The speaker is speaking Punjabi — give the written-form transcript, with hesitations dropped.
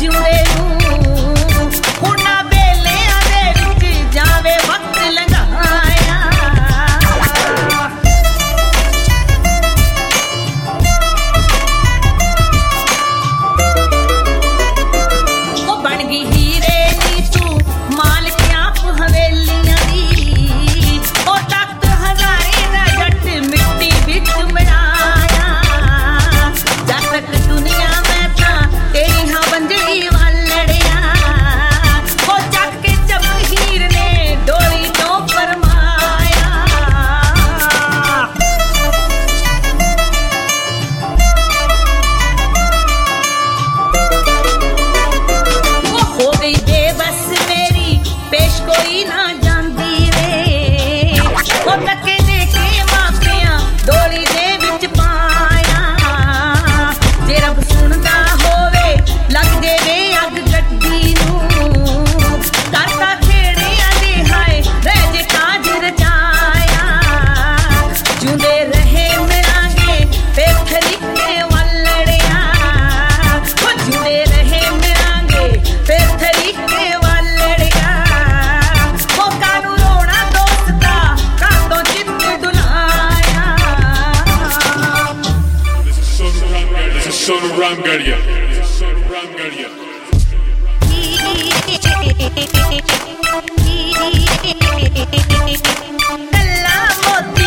ਜਿਉਂਦੇ ਨੂੰ ਉਹਨਾਂ ਵੇਲਿਆਂ ਦੇ ਵਿੱਚ ਜਾਵੇ ਵਕਤ ਲੰਘਾਇਆ ਉਹ ਬਣ ਗਈ ਹੀਰੇ ਨੀ ਤੂੰ ਮਾਲਕ ਆਪ ਹਵੇਲੀਆਂ ਦੀ ਉਹ ਤਖਤ ਹਜ਼ਾਰੇ ਦਾ ਜੱਟ ਮਿੱਟੀ ਵਿੱਚ ਮਿਲਾਇਆ ਜਦ ਤੱਕ ਦੁਨੀਆ ਮੈਂ ਤਾਂ ਤੇਰੀ ਹਾਂ ਬੰਜੜੀ ਵਾਲੜਿਆ ਉਹ ਚੱਕ ਕੇ ਜਮਹੀਰ ਨੇ ਡੋਲੀ ਤੋਂ ਫਰਮਾਇਆ ਉਹ ਹੋ ਗਈ ਬੇਬਸ ਮੇਰੀ ਪੇਸ਼ ਕੋਈ ਨਾ ਜਾਂਦੀ ਵੇ ਉਹ ਧੱਕੇ ਦੇ ਕੇ ਮਾਪਿਆਂ ਡੋਲੀ ਦੇ ਵਿੱਚ ਪਾਇਆ ਜੇ ਰੱਬ ਸੁਣਦਾ ਹੋਵੇ ਲੱਗ ਦੇਵੇ ਅੱਗ ਗੱਡੀ ਨੂੰ ਕਰਤਾ ਖੇੜਿਆਂ ਦੇ ਹਾਏ ਰਹਿ ਜੇ ਕਾਜ ਰਚਾਇਆ ਜਿਉਂਦੇ ਰਹੇ ਮਿਲਾਂਗੇ ਫੇਰ ਖਰੀਕੇ ਵਾਲੜਿਆ ਉਹ ਜਿਉਂਦੇ ਰਹੇ ਮਿਲਾਂਗੇ ਫੇਰ ਖਰੀਕੇ ਵਾਲੜਿਆ ਉਹ ਕਾਨੂੰ ਰੋਣਾ ਦੋਸਤਾ ਕਾਤੋਂ ਚਿੱਤ ਦੁਲਾਇਆ Sonu Rangaria. Sonu Rangaria. ਕੱਲਾ ਮੋਤੀ